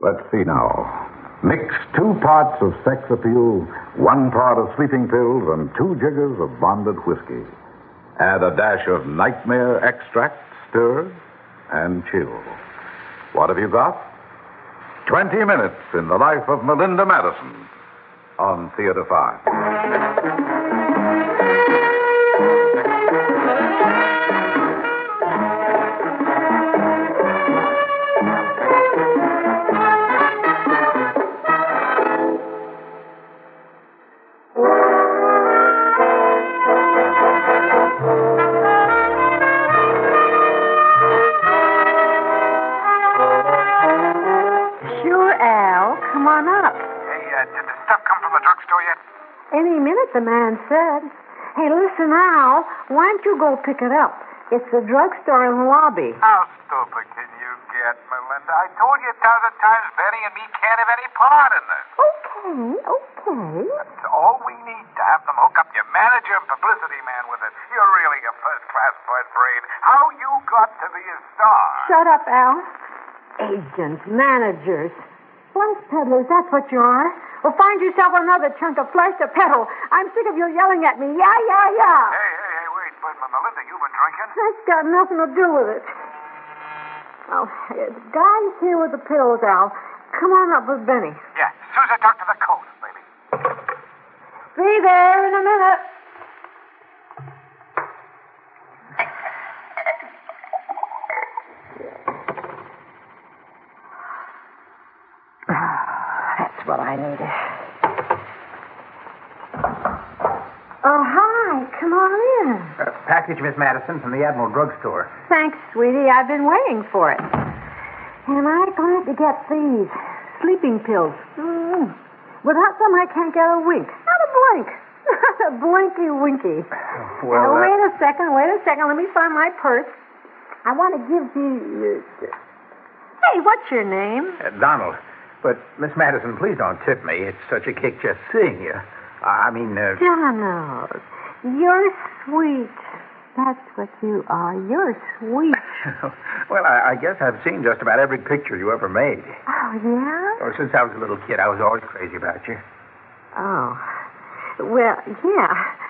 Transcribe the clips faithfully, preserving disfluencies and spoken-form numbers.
Let's see now. Mix two parts of sex appeal, one part of sleeping pills, and two jiggers of bonded whiskey. Add a dash of nightmare extract, stir, and chill. What have you got? Twenty minutes in the life of Melinda Madison on Theater Five. The man said. Hey, listen, Al, why don't you go pick it up? It's the drugstore in the lobby. How stupid can you get, Melinda? I told you a thousand times Benny and me can't have any part in this. Okay, okay. That's all we need to have them hook up your manager and publicity man with it. You're really a first-class bud brain. How you got to be a star? Shut up, Al. Agents, managers, flesh peddlers, that's what you are. Well, find yourself another chunk of flesh to peddle. I'm sick of you yelling at me. Yeah, yeah, yeah. Hey, hey, hey, wait. But, Melinda, you've been drinking? That's got nothing to do with it. Oh, the guy's here with the pills, Al. Come on up with Benny. Yeah, as soon as I talk to the coach, baby. Be there in a minute. That's what I needed. Oh, hi. Come on in. Uh, package, Miss Madison, from the Admiral Drugstore. Thanks, sweetie. I've been waiting for it. Am I glad to get these sleeping pills? Mm. Without them, I can't get a wink. Not a blink. Not a blinky winky. Well, now, uh... wait a second. Wait a second. Let me find my purse. I want to give you... Uh... Hey, what's your name? Uh, Donald. But, Miss Madison, please don't tip me. It's such a kick just seeing you. I mean, uh... Donald, you're sweet. That's what you are. You're sweet. Well, I, I guess I've seen just about every picture you ever made. Oh, yeah? Well, since I was a little kid, I was always crazy about you. Oh. Well, yeah.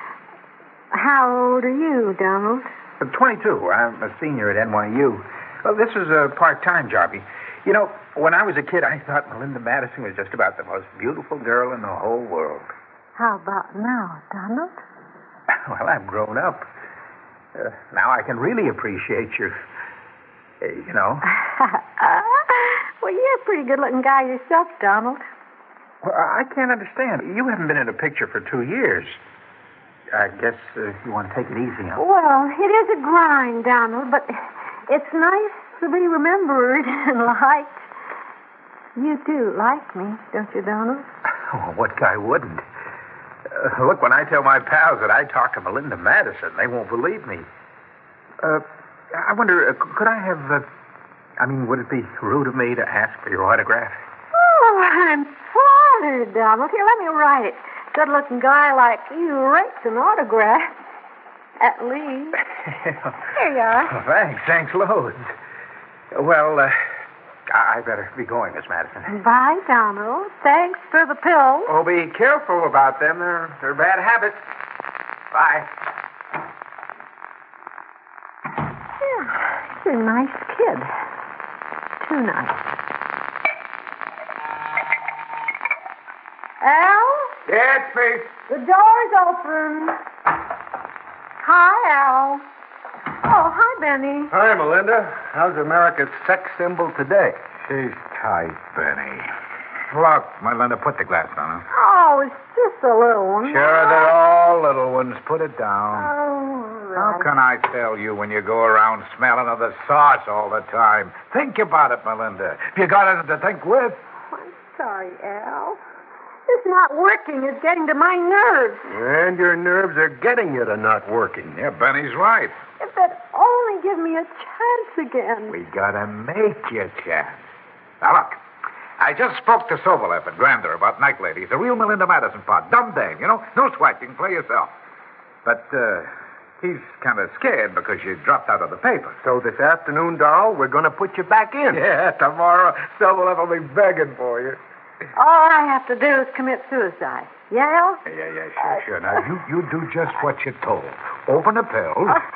How old are you, Donald? I'm twenty-two. I'm a senior at N Y U. Well, this is a part-time job. You know, when I was a kid, I thought Melinda Madison was just about the most beautiful girl in the whole world. How about now, Donald? Well, I'm grown up. Uh, now I can really appreciate you. Uh, you know. Well, you're a pretty good-looking guy yourself, Donald. Well, I can't understand. You haven't been in a picture for two years. I guess uh, you want to take it easy, huh? Well, it is a grind, Donald, but it's nice to be remembered and liked. You do like me, don't you, Donald? Oh, what guy wouldn't? Uh, look, when I tell my pals that I talk to Melinda Madison, they won't believe me. Uh, I wonder, uh, could I have, uh, I mean, would it be rude of me to ask for your autograph? Oh, I'm flattered, Donald. Here, let me write it. Good-looking guy like you rates an autograph. At least. Here you are. Oh, thanks. Thanks loads. Well, uh, I better be going, Miss Madison. Bye, Donald. Thanks for the pills. Oh, be careful about them. They're, they're bad habits. Bye. Yeah, he's a nice kid. Too nice. Al? Yeah, it's me. The door's open. Hi, Al. Oh, hi, Benny. Hi, Melinda. How's America's sex symbol today? She's tight, Benny. Look, Melinda, put the glass down. Huh? Oh, it's just a little one. Sure, they're all little ones. Put it down. Oh, How can I tell you when you go around smelling of the sauce all the time? Think about it, Melinda. If you got anything to think with. I'm sorry, Al. It's not working. It's getting to my nerves. And your nerves are getting you to not working. Yeah, Benny's right. If they'd only give me a chance again. We gotta make you a chance. Now, look. I just spoke to Sobolev at Grander about Night Ladies. A real Melinda Madison part. Dumb dame, you know? No swiping. Play yourself. But, uh, He's kind of scared because you dropped out of the paper. So this afternoon, doll, we're going to put you back in. Yeah, tomorrow someone will be begging for you. All I have to do is commit suicide. Yeah? Yeah, yeah, yeah, sure, sure. Now, you, you do just what you're told. Open a pill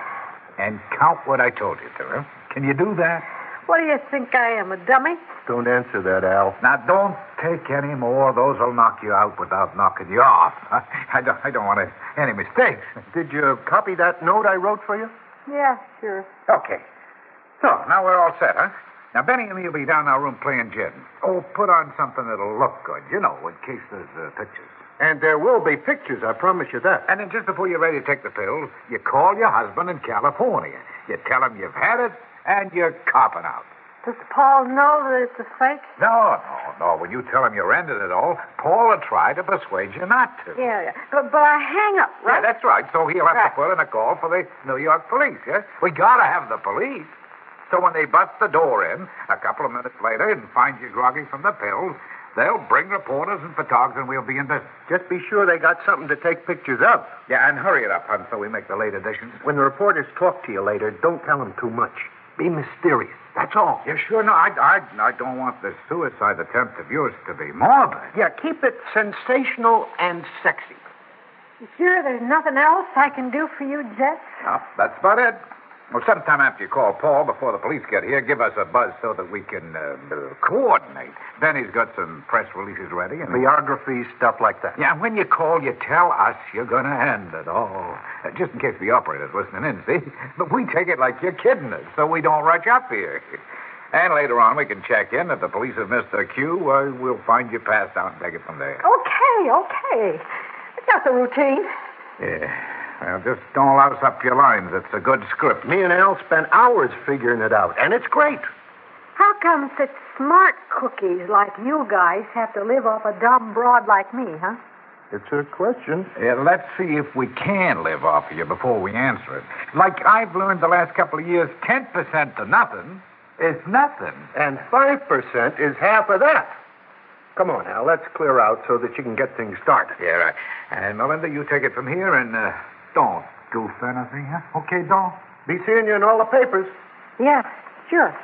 and count what I told you to. Huh? Can you do that? What do you think I am, a dummy? Don't answer that, Al. Now, don't take any more. Those will knock you out without knocking you off. I, I, don't, I don't want any mistakes. Did you copy that note I wrote for you? Yeah, sure. Okay. So, now we're all set, huh? Now, Benny and me will be down in our room playing gin. Oh, put on something that'll look good, you know, in case there's uh, pictures. And there will be pictures, I promise you that. And then just before you're ready to take the pills, you call your husband in California. You tell him you've had it, and you're copping out. Does Paul know that it's a fake? No, no, no. When you tell him you're ending it all, Paul will try to persuade you not to. Yeah, yeah. But, but I hang up, right? Yeah, that's right. So he'll have Right. to put in a call for the New York police, yeah? We gotta have the police. So when they bust the door in, a couple of minutes later, and find you groggy from the pills, they'll bring reporters and photographers, and we'll be in business. Just be sure they got something to take pictures of. Yeah, and hurry it up, hon, so we make the late editions. When the reporters talk to you later, don't tell them too much. Be mysterious. That's all. Yeah, sure. No, I, I, I don't want this suicide attempt of yours to be morbid. Yeah, keep it sensational and sexy. You sure there's nothing else I can do for you, Jess? No, that's about it. Well, sometime after you call Paul, before the police get here, give us a buzz so that we can uh, uh, coordinate. Benny's got some press releases ready. And Biographies, stuff like that. yeah, when you call, you tell us you're going to end it all. Uh, just in case the operator's listening in, see? But we take it like you're kidding us, so we don't rush up here. And later on, we can check in. If the police have missed their cue, uh, we'll find you passed out and take it from there. Okay, okay. That's a routine. Yeah. Well, just don't louse up your lines. It's a good script. Me and Al spent hours figuring it out, and it's great. How come such smart cookies like you guys have to live off a dumb broad like me, huh? It's a question. Yeah, let's see if we can live off of you before we answer it. Like I've learned the last couple of years, ten percent to nothing is nothing. And five percent is half of that. Come on, Al, let's clear out so that you can get things started. Yeah, right. And Melinda, you take it from here and uh, don't goof anything, huh? Okay, Dawn? Be seeing you in all the papers. Yeah, sure.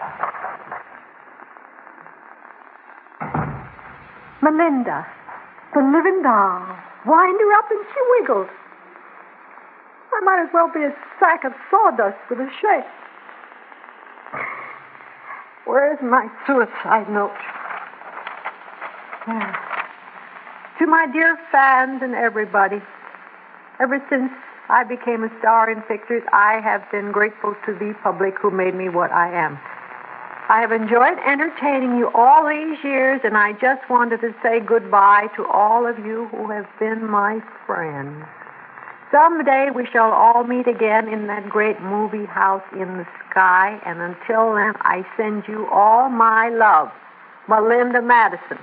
Melinda, the living doll. Wind her up and she wiggles. I might as well be a sack of sawdust with a shake. Where's my suicide note? Yeah. To my dear fans and everybody, ever since I became a star in pictures, I have been grateful to the public who made me what I am. I have enjoyed entertaining you all these years, and I just wanted to say goodbye to all of you who have been my friends. Someday we shall all meet again in that great movie house in the sky, and until then, I send you all my love. Melinda Madison.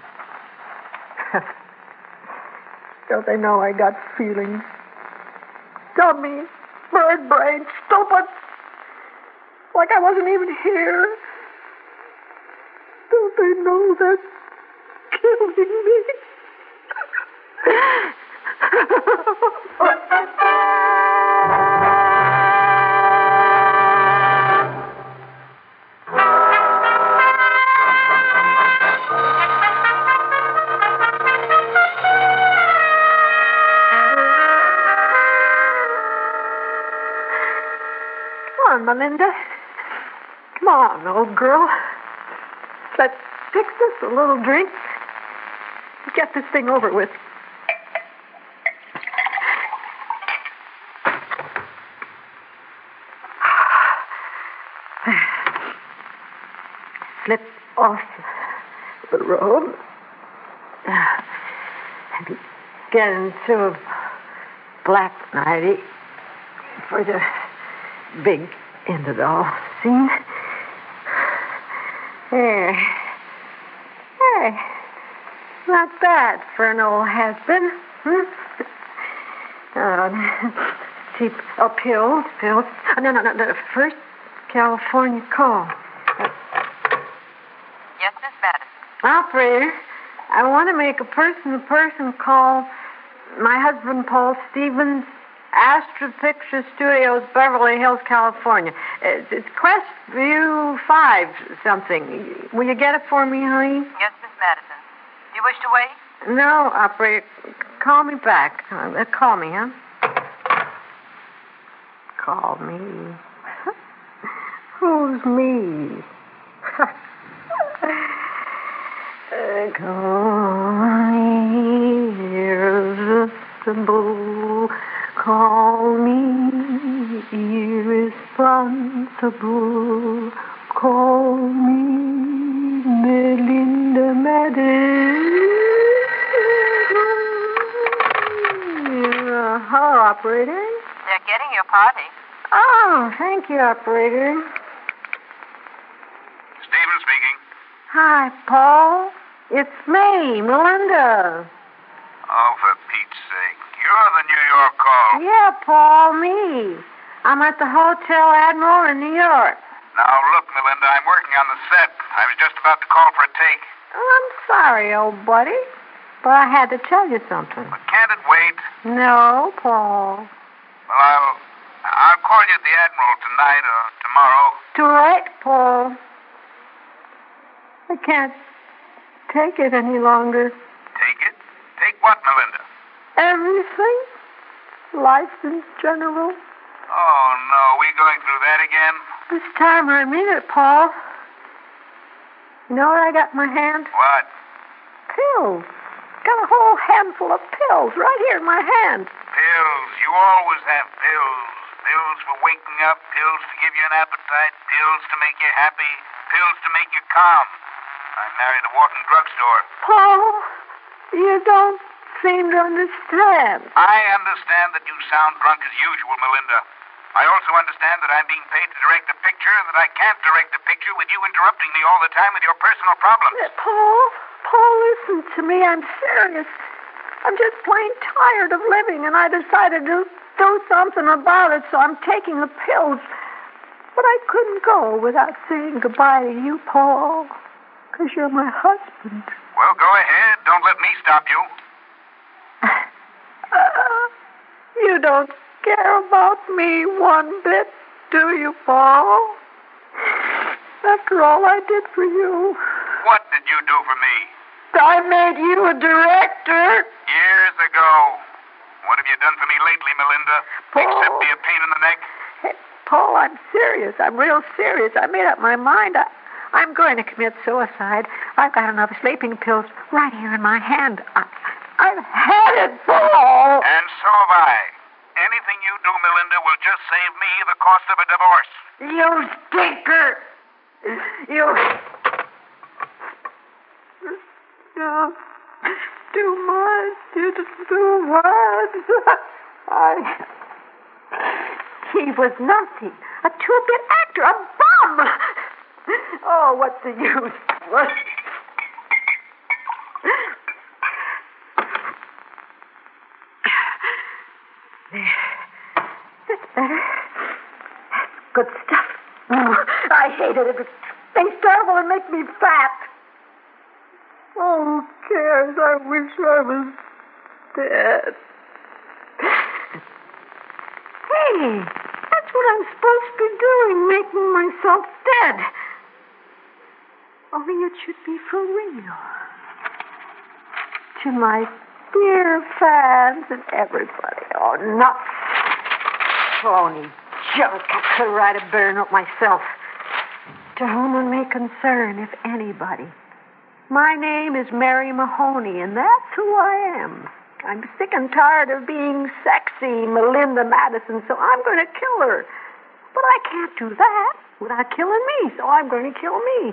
Don't they know I got feelings? Dummy, bird brain, stupid. Like I wasn't even here. Don't they know that's killing me? Come on, Melinda. Come on, old girl. Let's fix this a little drink. Get this thing over with. Slip off the robe and get into a black nightie for the big end of the all scene. Hey, hey, not bad for an old has-been. Hmm? Uh, cheap oh, pills, pills. Oh, no, no, no, no. First, California call. Uh, Yes, Miss Madison. operator, I want to make a person-to-person call. My husband, Paul Stevens, Astra Picture Studios, Beverly Hills, California. It's, it's Crestview five something. Will you get it for me, honey? Yes, Miss Madison. Do you wish to wait? No, operator. Call me back. Uh, call me, huh? Call me. Who's me? uh, call me irresistible. Call me irresponsible. Call me Melinda Madison. Uh, hello, operator. They're getting your party. Oh, thank you, operator. Stephen speaking. Hi, Paul. It's me, Melinda. Oh, for Pete's sake. You're the New York call. Yeah, Paul, me. I'm at the Hotel Admiral in New York. Now, look, Melinda, I'm working on the set. I was just about to call for a take. Oh, I'm sorry, old buddy, but I had to tell you something. But can't it wait? No, Paul. Well, I'll... I'll call you at the Admiral tonight or tomorrow. Too late, Paul. I can't take it any longer. Take it? Take what, Melinda? Everything. Life in general. Oh, no. We going through that again? This time I mean it, Paul. You know what I got in my hand? What? Pills. Got a whole handful of pills right here in my hand. Pills. You always have pills. Pills for waking up, pills to give you an appetite, pills to make you happy, pills to make you calm. I married a Wharton drugstore. Paul, you don't seem to understand. I understand that you sound drunk as usual, Melinda. I also understand that I'm being paid to direct a picture and that I can't direct a picture with you interrupting me all the time with your personal problems. Uh, Paul, Paul, listen to me. I'm serious. I'm just plain tired of living, and I decided to do something about it, so I'm taking the pills. But I couldn't go without saying goodbye to you, Paul, because you're my husband. Well, go ahead. Don't let me stop you. Uh, you don't care about me one bit, do you, Paul? After all I did for you. What did you do for me? I made you a director. Years ago. What have you done for me lately, Melinda? Paul. Except be a pain in the neck? Hey, Paul, I'm serious. I'm real serious. I made up my mind. I, I'm going to commit suicide. I've got enough sleeping pills right here in my hand. I, I've had it, Paul. And so have I. Anything you do, Melinda, will just save me the cost of a divorce. You stinker. You... No. Too much. It's too much. I... He was nothing. A two-bit actor. A bum. Oh, what's the use? What? There. That's better. Good stuff. Oh, I hated it. It tastes terrible and makes me fat. Oh, who cares? I wish I was dead. Hey, that's what I'm supposed to be doing, making myself dead. Only it should be for real. To my dear fans and everybody. Oh, nuts. Phony junk. I could write a better note myself. To whom it may concern, if anybody. My name is Mary Mahoney, and that's who I am. I'm sick and tired of being sexy Melinda Madison, so I'm going to kill her. But I can't do that without killing me, so I'm going to kill me.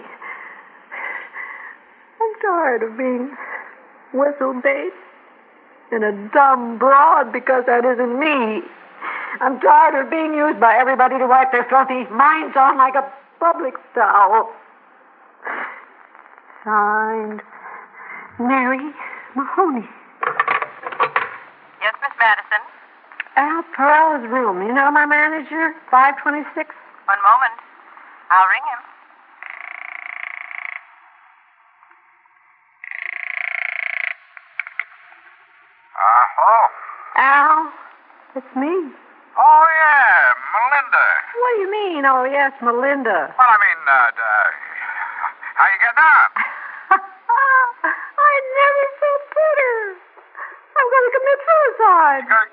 I'm tired of being whistle bait and a dumb broad because that isn't me. I'm tired of being used by everybody to wipe their filthy minds on like a public towel. Signed, Mary Mahoney. Yes, Miss Madison? Al Perella's room. You know my manager? five twenty-six? One moment. I'll ring him. Uh, hello. Al, It's me. Oh, yeah, Melinda. What do you mean? Oh, yes, Melinda. Well, I mean, uh, uh how you getting on? I never felt better. I'm going to commit suicide. What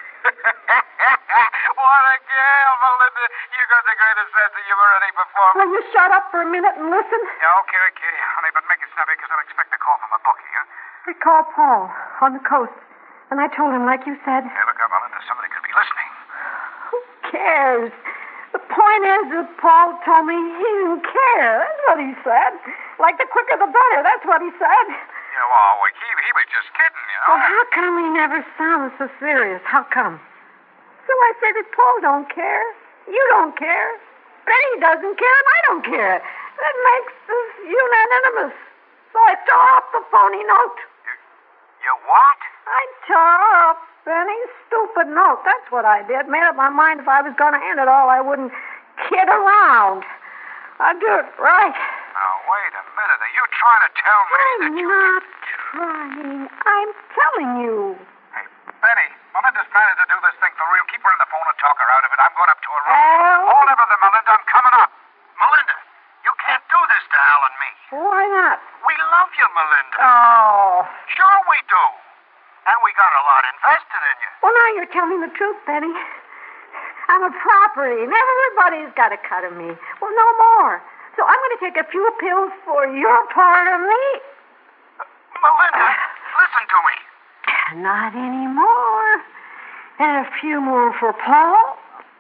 a girl, Melinda. You got the greatest sense of humor any before. Will you shut up for a minute and listen? Yeah, okay, okay, honey, but make it snappy because I'll expect a call from a bookie, huh? I called Paul on the coast, and I told him, like you said. Hey, look out, Melinda. Somebody could be listening. Who cares? The point is that Paul told me he didn't care. That's what he said. Like the quicker the better. That's what he said. You know, oh, he, he was just kidding, you know. Well, how come he never sounded so serious? How come? So I figured Paul don't care. You don't care. Benny doesn't care, and I don't care. That makes us unanimous. So I tore up the phony note. You, you what? I tore up Benny's stupid note. That's what I did. Made up my mind if I was going to end it all, I wouldn't kid around. I'd do it right. Now, wait a minute. Are you trying to tell me I'm that you... not trying. I'm telling you. Hey, Benny, Melinda's planning to do this thing for real. Keep her on the phone and talk her out of it. I'm going up to her room. Al? Hold everything, Melinda. I'm coming up. Melinda, you can't do this to Al and me. Why not? We love you, Melinda. Oh. Sure we do. And we got a lot invested in you. Well, now you're telling the truth, Benny. I'm a property, and everybody's got a cut of me. Well, no more. So I'm going to take a few pills for your part of me. Melinda, listen to me. Not anymore. And a few more for Paul.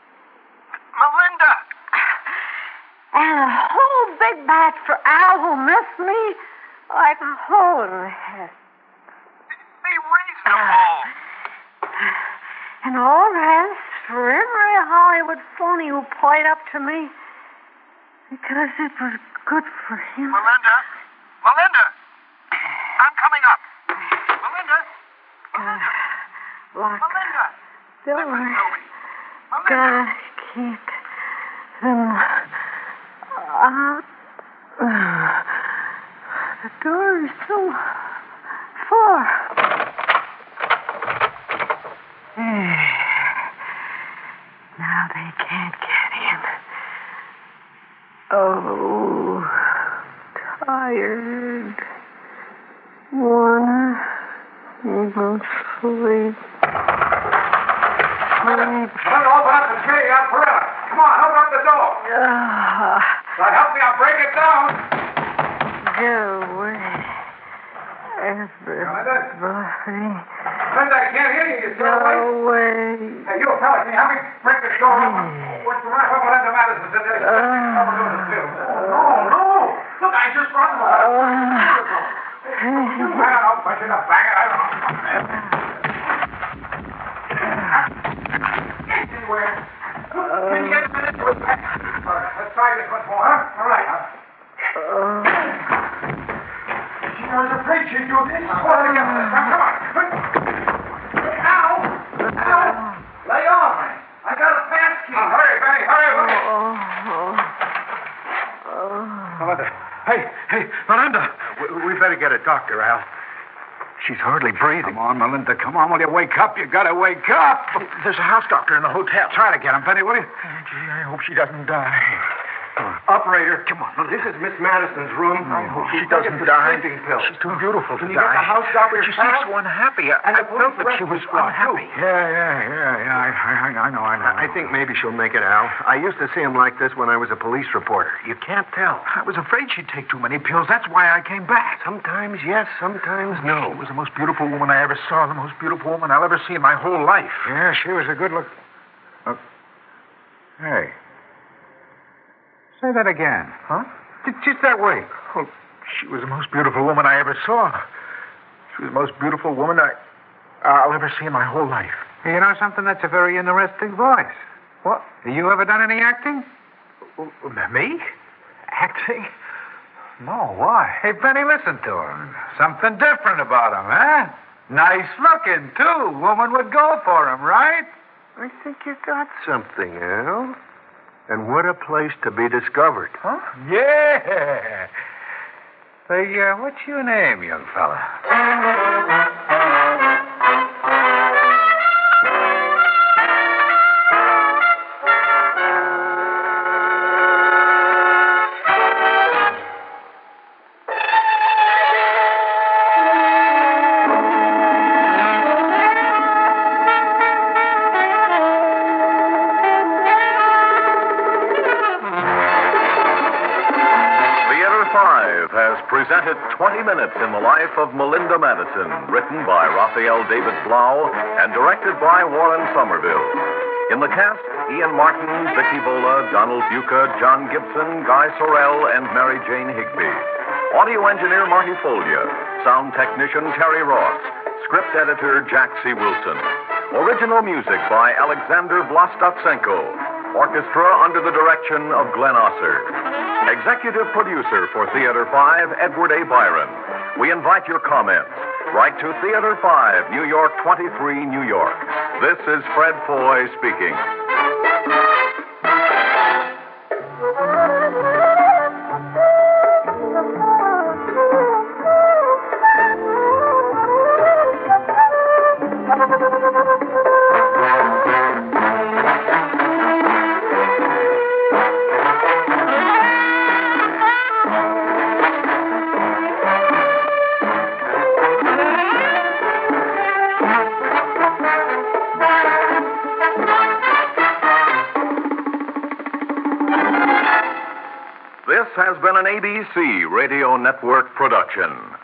Melinda. And a whole big batch for Al, who missed me like a hole in the head. Be reasonable. And all rest for every Hollywood phony who played up to me because it was good for him. Melinda. Melinda. I'm coming up. Melinda. Melinda. Lock Melinda. the Listen door. to me. Melinda. Gotta keep them out. The door is so far. Now they can't get in. Oh, tired. Wanna go sleep. Sleep. Melinda, open up the tree. I'm forever. Come on, open up the door. Uh, Now help me. I'll break it down. Go away. Everybody. Melinda, I can't hear you. You're still Go awake. away. Hey, you fella, can you help me break this door open? What's the matter? Melinda Madison's in there. No, no. Look, I just run. Uh, I don't know. Push it up. Bang it. I don't know. Anywhere. Can you get a minute to it? All right, let's try this once more, huh? All right, huh? I was afraid she'd do this. Hold it together. Come, come on. Ow! Ow! Lay off, man. I got a pass key. Oh, hurry, Benny. Hurry, hurry. Melinda. Hey, hey, Melinda. We, we better get a doctor, Al. She's hardly breathing. Come on, Melinda. Come on. Will you wake up? You gotta wake up. There's a house doctor in the hotel. Try to get him, Benny, will you? Oh, gee, I hope she doesn't die. Operator, come on. This is Miss Madison's room. I hope She she's doesn't taking die. sleeping pills. She's too beautiful Can to you die. get the house doctor But she fast? seems so unhappy. I, And I the police felt that she was rescue squad, unhappy. too. Yeah, yeah, yeah, yeah. I, I, I know, I know. I think maybe she'll make it, Al. I used to see him like this when I was a police reporter. You can't tell. I was afraid she'd take too many pills. That's why I came back. Sometimes yes, sometimes She no. was the most beautiful woman I ever saw, the most beautiful woman I'll ever see in my whole life. Yeah, she was a good look. Look. Hey. Say that again. Huh? Just, just that way. Oh, she was the most beautiful woman I ever saw. She was the most beautiful woman I, I'll ever see in my whole life. You know something? That's a very interesting voice. What? You ever done any acting? Me? Acting? No, why? Hey, Benny, listen to him. Something different about him, huh? Nice looking, too. Woman would go for him, right? I think you got something, Al. And what a place to be discovered. Huh? Yeah. Say, uh, what's your name, young fella? presented twenty minutes in the life of Melinda Madison, written by Raphael David Blau and directed by Warren Somerville. In the cast, Ian Martin, Vicky Vola, Donald Buca, John Gibson, Guy Sorrell, and Mary Jane Higby. Audio engineer Marty Folia. Sound technician Terry Ross. Script editor Jack C. Wilson. Original music by Alexander Vlastotsenko. Orchestra under the direction of Glenn Osser. Executive producer for Theater five, Edward A. Byron. We invite your comments. Write to Theater five, New York twenty-three, New York. This is Fred Foy speaking. This has been an A B C Radio Network production.